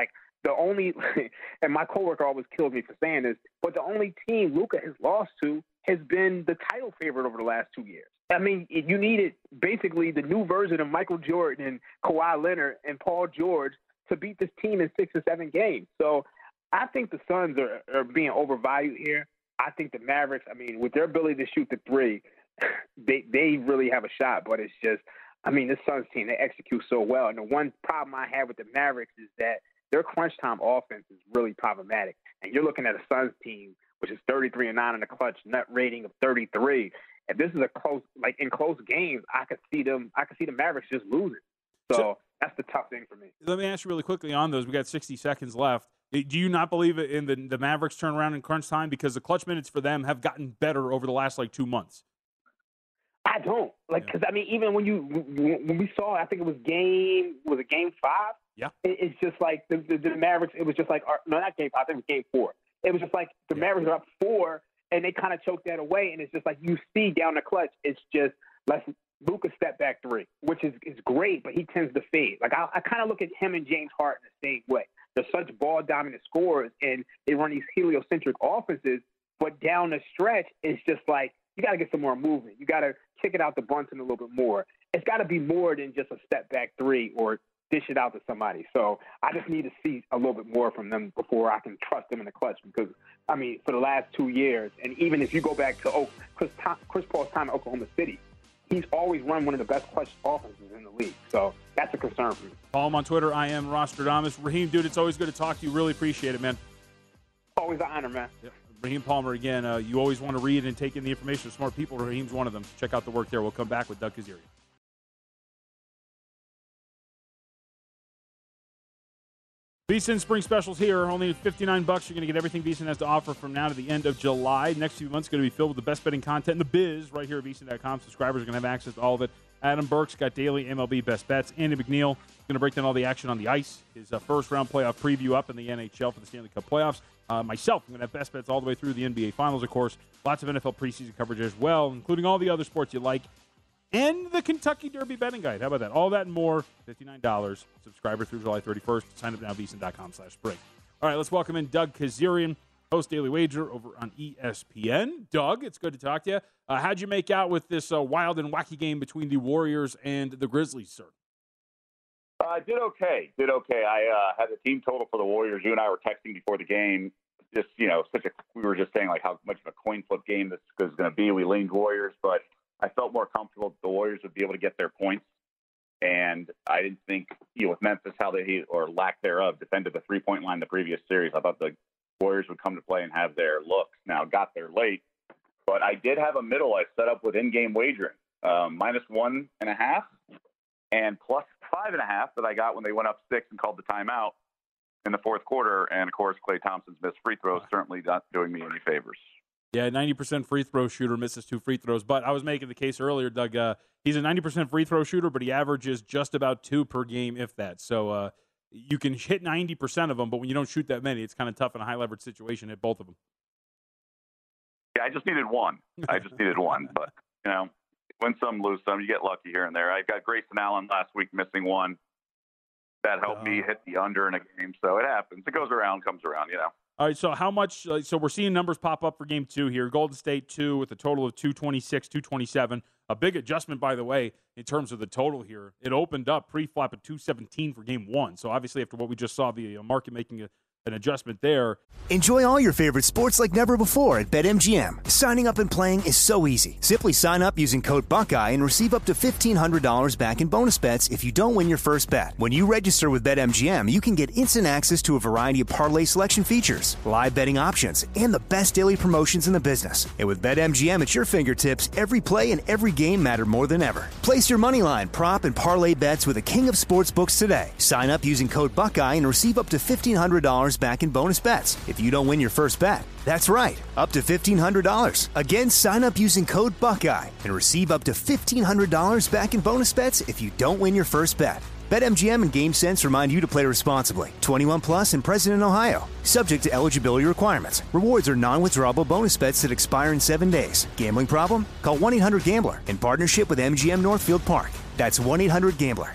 Speaker 2: And my coworker always kills me for saying this, but the only team Luka has lost to has been the title favorite over the last 2 years. You needed basically the new version of Michael Jordan and Kawhi Leonard and Paul George to beat this team in 6 or 7 games. So I think the Suns are being overvalued here. I think the Mavericks, with their ability to shoot the 3, they really have a shot. But it's just, this Suns team, they execute so well. And the one problem I have with the Mavericks is that their crunch time offense is really problematic. And you're looking at a Suns team, which is 33-9 in the clutch, net rating of 33. If this is in close games, I could see the Mavericks just losing. So that's the tough thing for me.
Speaker 4: Let me ask you really quickly on those. We got 60 seconds left. Do you not believe in the Mavericks turnaround in crunch time? Because the clutch minutes for them have gotten better over the last, 2 months.
Speaker 2: I don't. Because, even when we saw, I think it was game 5?
Speaker 4: Yeah.
Speaker 2: It's just like the Mavericks, it was just like, no, not game 5, I think it was game 4. It was just like the Mavericks are up 4, and they kind of choked that away, and it's just like you see down the clutch, it's just Luka step back 3, which is great, but he tends to fade. I kind of look at him and James Harden the same way. They're such ball-dominant scorers, and they run these heliocentric offenses, but down the stretch, it's just like you got to get some more movement. You got to kick it out to Brunson a little bit more. It's got to be more than just a step back 3 or dish it out to somebody. So I just need to see a little bit more from them before I can trust them in the clutch because, for the last 2 years, and even if you go back to Chris Paul's time at Oklahoma City, he's always run one of the best clutch offenses in the league. So that's a concern for me.
Speaker 4: Follow him on Twitter. I am Rostradamus. Raheem, dude, it's always good to talk to you. Really appreciate it, man.
Speaker 2: Always an honor, man.
Speaker 4: Yep. Raheem Palmer, again, you always want to read and take in the information of smart people. Raheem's one of them. Check out the work there. We'll come back with Doug Kazarian. VSiN Spring Specials here. Only $59. You're going to get everything VSiN has to offer from now to the end of July. Next few months going to be filled with the best betting content in the biz right here at VSiN.com. Subscribers are going to have access to all of it. Adam Burke's got daily MLB best bets. Andy McNeil is going to break down all the action on the ice. His first-round playoff preview up in the NHL for the Stanley Cup playoffs. Myself, I'm going to have best bets all the way through the NBA Finals, of course. Lots of NFL preseason coverage as well, including all the other sports you like. And the Kentucky Derby betting guide. How about that? All that and more, $59. Subscriber through July 31st. Sign up now, VSiN.com/spring. All right, let's welcome in Doug Kazarian, host Daily Wager over on ESPN. Doug, it's good to talk to you. How'd you make out with this wild and wacky game between the Warriors and the Grizzlies, sir?
Speaker 5: Did okay. I had the team total for the Warriors. You and I were texting before the game. Just, we were just saying how much of a coin flip game this is going to be. We leaned Warriors, but I felt more comfortable that the Warriors would be able to get their points. And I didn't think, with Memphis, how they, or lack thereof, defended the three-point line the previous series. I thought the Warriors would come to play and have their looks. Now, got there late. But I did have a middle I set up with in-game wagering, -1.5 and +5.5 that I got when they went up 6 and called the timeout in the fourth quarter. And, of course, Klay Thompson's missed free throws certainly not doing me any favors.
Speaker 4: Yeah, 90% free throw shooter, misses 2 free throws. But I was making the case earlier, Doug, he's a 90% free throw shooter, but he averages just about 2 per game, if that. So you can hit 90% of them, but when you don't shoot that many, it's kind of tough in a high-leverage situation, hit both of them.
Speaker 5: Yeah, I just needed one. But, win some, lose some. You get lucky here and there. I got Grayson Allen last week missing one. That helped me hit the under in a game. So it happens. It goes around, comes around,
Speaker 4: All right, so how much so we're seeing numbers pop up for game 2 here. Golden State 2 with a total of 226, 227. A big adjustment, by the way, in terms of the total here. It opened up pre-flop at 217 for game 1. So obviously after what we just saw, the market making an adjustment there.
Speaker 3: Enjoy all your favorite sports like never before at BetMGM. Signing up and playing is so easy. Simply sign up using code Buckeye and receive up to $1,500 back in bonus bets if you don't win your first bet. When you register with BetMGM, you can get instant access to a variety of parlay selection features, live betting options, and the best daily promotions in the business. And with BetMGM at your fingertips, every play and every game matter more than ever. Place your moneyline, prop, and parlay bets with the king of sportsbooks today. Sign up using code Buckeye and receive up to $1,500 back in bonus bets if you don't win your first bet. That's right, up to $1,500. Again, sign up using code Buckeye and receive up to $1,500 back in bonus bets if you don't win your first bet. BetMGM and GameSense remind you to play responsibly. 21 plus and present in Ohio. Subject to eligibility requirements. Rewards are non-withdrawable bonus bets that expire in 7 days. Gambling problem? Call 1-800-GAMBLER in partnership with MGM Northfield Park. That's 1-800-GAMBLER.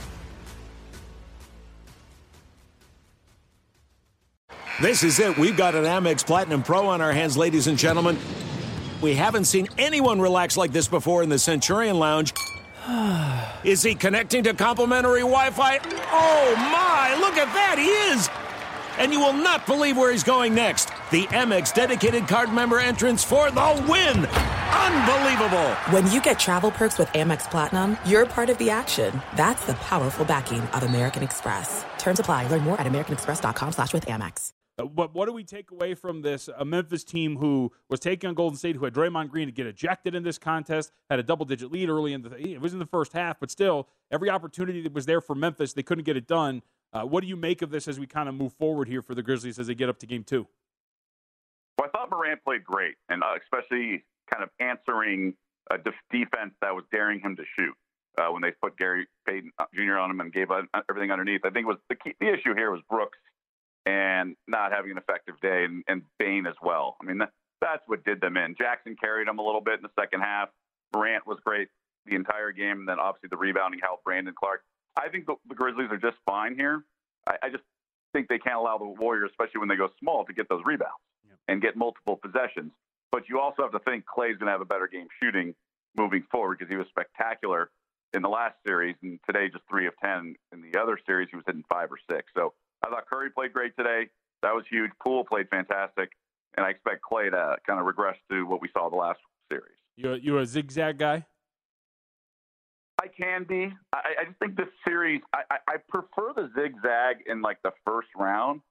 Speaker 6: This is it. We've got an Amex Platinum Pro on our hands, ladies and gentlemen. We haven't seen anyone relax like this before in the Centurion Lounge. Is he connecting to complimentary Wi-Fi? Oh, my! Look at that! He is! And you will not believe where he's going next. The Amex dedicated card member entrance for the win! Unbelievable!
Speaker 1: When you get travel perks with Amex Platinum, you're part of the action. That's the powerful backing of American Express. Terms apply. Learn more at americanexpress.com/withAmex.
Speaker 4: But what do we take away from this? A Memphis team who was taking on Golden State, who had Draymond Green to get ejected in this contest, had a double-digit lead early it was in the first half, but still, every opportunity that was there for Memphis, they couldn't get it done. What do you make of this as we kind of move forward here for the Grizzlies as they get up to Game 2?
Speaker 5: Well, I thought Morant played great, and especially kind of answering a defense that was daring him to shoot when they put Gary Payton Jr. on him and gave everything underneath. I think the issue here was Brooks and not having an effective day, and Bane as well. I mean, that's what did them in. Jackson carried them a little bit in the second half. Morant was great the entire game, and then obviously the rebounding helped Brandon Clark. I think the Grizzlies are just fine here. I just think they can't allow the Warriors, especially when they go small, to get those rebounds and get multiple possessions. But you also have to think Klay's going to have a better game shooting moving forward because he was spectacular in the last series, and today just 3 of 10. In the other series, he was hitting 5 or 6. So I thought Curry played great today. That was huge. Poole played fantastic, and I expect Klay to kind of regress to what we saw the last series.
Speaker 4: You a zigzag guy?
Speaker 5: I can be. I just think this series, I prefer the zigzag in like the first round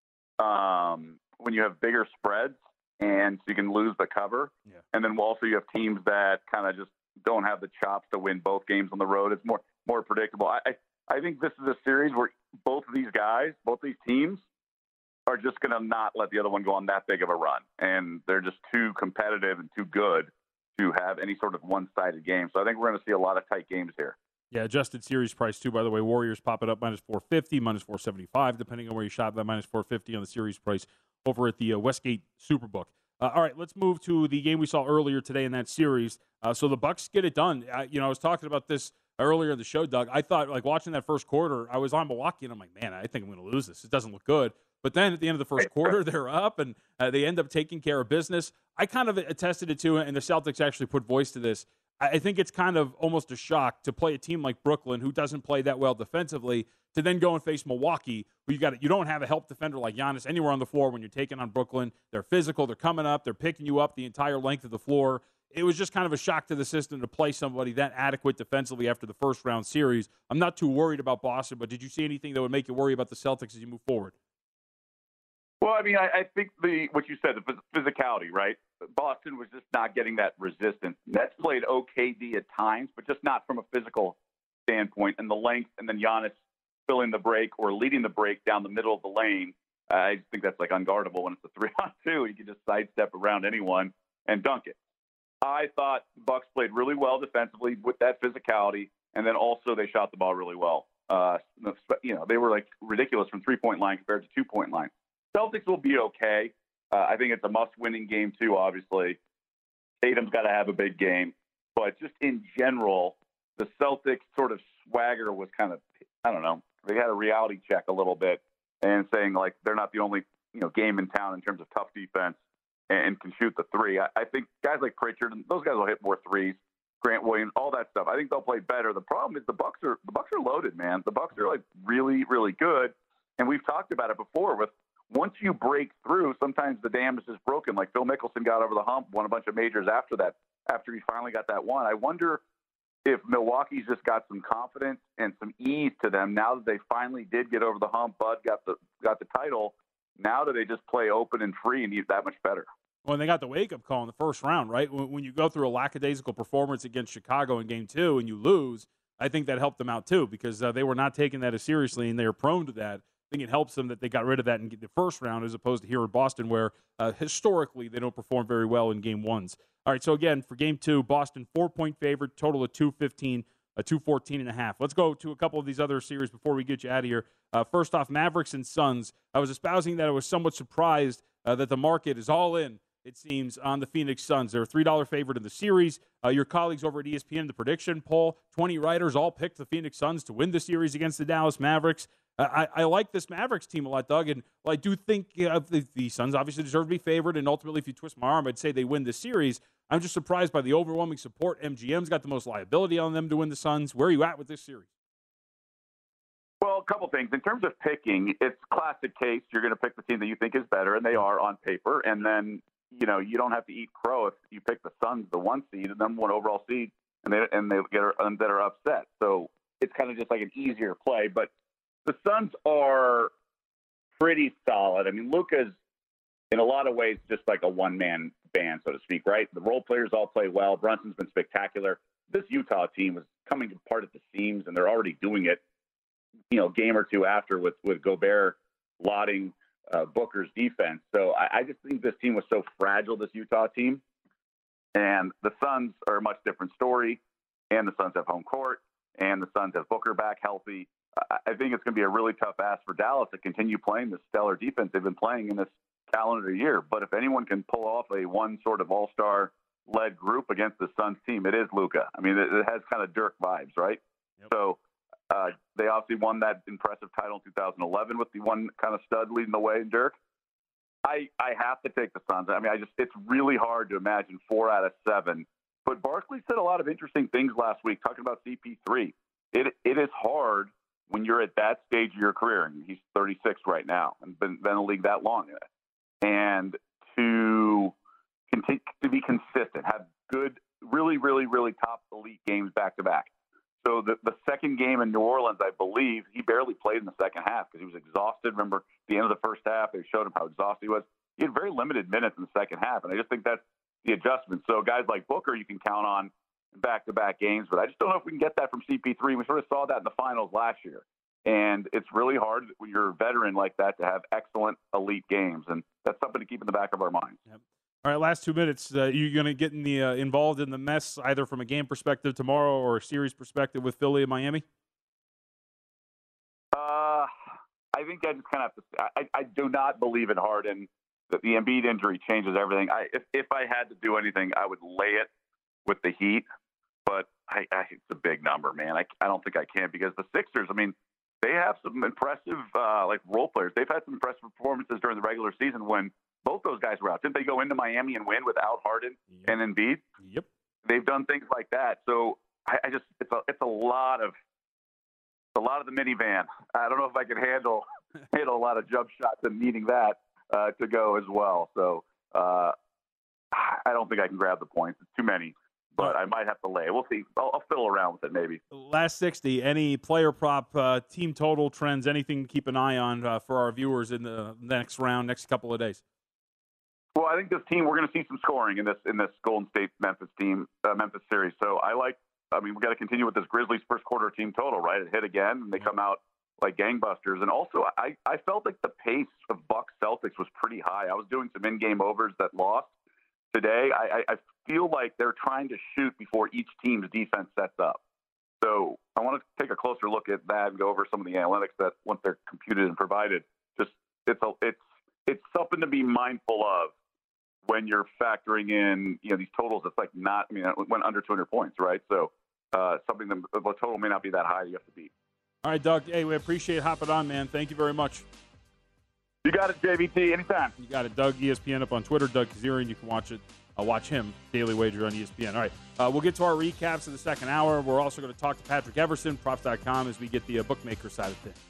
Speaker 5: when you have bigger spreads and so you can lose the cover. Yeah. And then also you have teams that kind of just don't have the chops to win both games on the road. It's more predictable. I think this is a series where both of these guys, both these teams are just going to not let the other one go on that big of a run. And they're just too competitive and too good to have any sort of one-sided game. So I think we're going to see a lot of tight games here.
Speaker 4: Yeah, adjusted series price, too, by the way. Warriors pop it up minus 450, minus 475, depending on where you shop that minus 450 on the series price over at the Westgate Superbook. All right, let's move to the game we saw earlier today in that series. So the Bucks get it done. I was talking about this earlier in the show, Doug. I thought, like, watching that first quarter, I was on Milwaukee, and I'm like, man, I think I'm going to lose this. It doesn't look good. But then at the end of the first quarter, they're up, and they end up taking care of business. I kind of attested it to it, and the Celtics actually put voice to this. I think it's kind of almost a shock to play a team like Brooklyn, who doesn't play that well defensively, to then go and face Milwaukee, who you don't have a help defender like Giannis anywhere on the floor when you're taking on Brooklyn. They're physical. They're coming up. They're picking you up the entire length of the floor. It was just kind of a shock to the system to play somebody that adequate defensively after the first-round series. I'm not too worried about Boston, but did you see anything that would make you worry about the Celtics as you move forward?
Speaker 5: Well, I mean, I think what you said, the physicality, right? Boston was just not getting that resistance. Nets played OKD at times, but just not from a physical standpoint. And the length, and then Giannis filling the break or leading the break down the middle of the lane, I just think that's like unguardable when it's a 3-on-2. You can just sidestep around anyone and dunk it. I thought the Bucks played really well defensively with that physicality, and then also they shot the ball really well. They were like ridiculous from 3-point line compared to 2-point line. Celtics will be okay. I think it's a must-winning game, too, obviously. Tatum's got to have a big game. But just in general, the Celtics sort of swagger was kind of, I don't know, they had a reality check a little bit and saying, like, they're not the only game in town in terms of tough defense and can shoot the three. I think guys like Pritchard, those guys will hit more threes. Grant Williams, all that stuff. I think they'll play better. The problem is the Bucks are loaded, man. The Bucks are, like, really, really good. And we've talked about it before with once you break through, sometimes the dam is just broken. Like Phil Mickelson got over the hump, won a bunch of majors after he finally got that one. I wonder if Milwaukee's just got some confidence and some ease to them now that they finally did get over the hump. Bud got the title. Now do they just play open and free and get that much better?
Speaker 4: Well, they got the wake-up call in the first round, right? When you go through a lackadaisical performance against Chicago in Game 2 and you lose, I think that helped them out too because they were not taking that as seriously and they were prone to that. I think it helps them that they got rid of that in the first round as opposed to here in Boston where historically they don't perform very well in Game 1s. All right, so again, for Game 2, Boston 4-point favorite, total of 215, 214.5. Let's go to a couple of these other series before we get you out of here. First off, Mavericks and Suns. I was espousing that I was somewhat surprised that the market is all in, it seems, on the Phoenix Suns. They're a $3 favorite in the series. Your colleagues over at ESPN, the prediction poll, 20 writers all picked the Phoenix Suns to win the series against the Dallas Mavericks. I like this Mavericks team a lot, Doug, and I do think the Suns obviously deserve to be favored, and ultimately, if you twist my arm, I'd say they win this series. I'm just surprised by the overwhelming support. MGM's got the most liability on them to win the Suns. Where are you at with this series?
Speaker 5: Well, a couple things. In terms of picking, it's classic case. You're going to pick the team that you think is better, and they are on paper, and then you don't have to eat crow if you pick the Suns, the 1 seed, the number 1 overall seed, and they that are upset. So it's kind of just like an easier play, but the Suns are, pretty solid. I mean, Luka's in a lot of ways just like a one-man band, so to speak, right? The role players all play well. Brunson's been spectacular. This Utah team was coming apart at the seams, and they're already doing it, game or two after with Gobert lauding Booker's defense. So I just think this team was so fragile, this Utah team. And the Suns are a much different story, and the Suns have home court, and the Suns have Booker back healthy. I think it's going to be a really tough ask for Dallas to continue playing the stellar defense they've been playing in this calendar year. But if anyone can pull off a one sort of all-star-led group against the Suns team, it is Luka. I mean, it has kind of Dirk vibes, right? Yep. So they obviously won that impressive title in 2011 with the one kind of stud leading the way in Dirk. I have to take the Suns. I mean, it's really hard to imagine 4 out of 7. But Barkley said a lot of interesting things last week talking about CP3. It is hard when you're at that stage of your career, and he's 36 right now and been in the league that long, and to continue to be consistent, have good, really, really, really top elite games back to back. So the second game in New Orleans, I believe, he barely played in the second half because he was exhausted. Remember, at the end of the first half, they showed him how exhausted he was. He had very limited minutes in the second half, and I just think that's the adjustment. So guys like Booker, you can count on back-to-back games, but I just don't know if we can get that from CP3. We sort of saw that in the finals last year, and it's really hard when you're a veteran like that to have excellent elite games, and that's something to keep in the back of our minds.
Speaker 4: Yep. All right, last 2 minutes. You going to get involved in the mess either from a game perspective tomorrow or a series perspective with Philly and Miami?
Speaker 5: I think I just kind of have to. I do not believe in Harden that the Embiid injury changes everything. If I had to do anything, I would lay it with the Heat, but it's a big number, man. I don't think I can because the Sixers. I mean, they have some impressive role players. They've had some impressive performances during the regular season when both those guys were out. Didn't they go into Miami and win without Harden and Embiid?
Speaker 4: Yep.
Speaker 5: They've done things like that. So it's a lot of the minivan. I don't know if I can handle a lot of jump shots and needing that to go as well. So I don't think I can grab the points. It's too many. But I might have to lay. We'll see. I'll fiddle around with it maybe.
Speaker 4: Last 60, any player prop, team total trends, anything to keep an eye on for our viewers in the next round, next couple of days?
Speaker 5: Well, I think this team, we're going to see some scoring in this Golden State Memphis series. So we got to continue with this Grizzlies first quarter team total, right? It hit again, and they come out like gangbusters. And also, I felt like the pace of Bucks Celtics was pretty high. I was doing some in-game overs that lost today. I feel like they're trying to shoot before each team's defense sets up. So I want to take a closer look at that and go over some of the analytics that once they're computed and provided. Just it's something to be mindful of when you're factoring in these totals. It's like not. I mean, it went under 200 points, right? So something that the total may not be that high. You have to beat.
Speaker 4: All right, Doug. Hey, we appreciate hopping on, man. Thank you very much.
Speaker 5: You got it, JVT. Anytime.
Speaker 4: You got it. Doug, ESPN up on Twitter. Doug Kazarian. You can watch him, Daily Wager on ESPN. All right. We'll get to our recaps of the second hour. We're also going to talk to Patrick Everson, props.com, as we get the bookmaker side of things.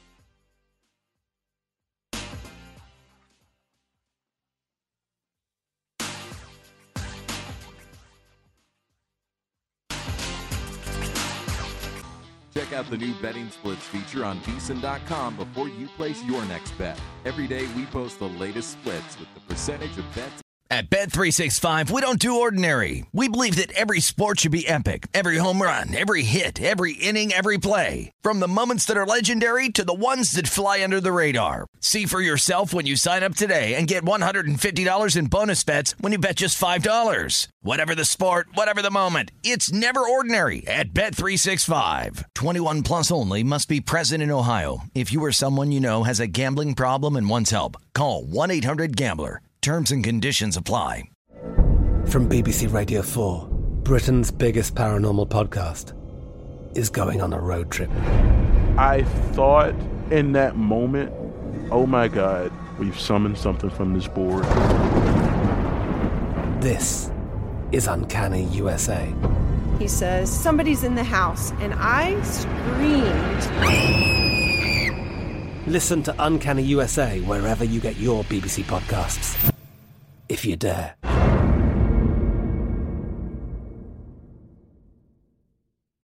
Speaker 7: Check out the new betting splits feature on VSiN.com before you place your next bet. Every day we post the latest splits with the percentage of bets.
Speaker 8: At Bet365, we don't do ordinary. We believe that every sport should be epic. Every home run, every hit, every inning, every play. From the moments that are legendary to the ones that fly under the radar. See for yourself when you sign up today and get $150 in bonus bets when you bet just $5. Whatever the sport, whatever the moment, it's never ordinary at Bet365. 21 plus only. Must be present in Ohio. If you or someone you know has a gambling problem and wants help, call 1-800-GAMBLER. Terms and conditions apply.
Speaker 9: From BBC Radio 4, Britain's biggest paranormal podcast is going on a road trip.
Speaker 10: I thought in that moment, oh my God, we've summoned something from this board.
Speaker 9: This is Uncanny USA.
Speaker 11: He says, somebody's in the house, and I screamed.
Speaker 9: Listen to Uncanny USA wherever you get your BBC podcasts, if you dare.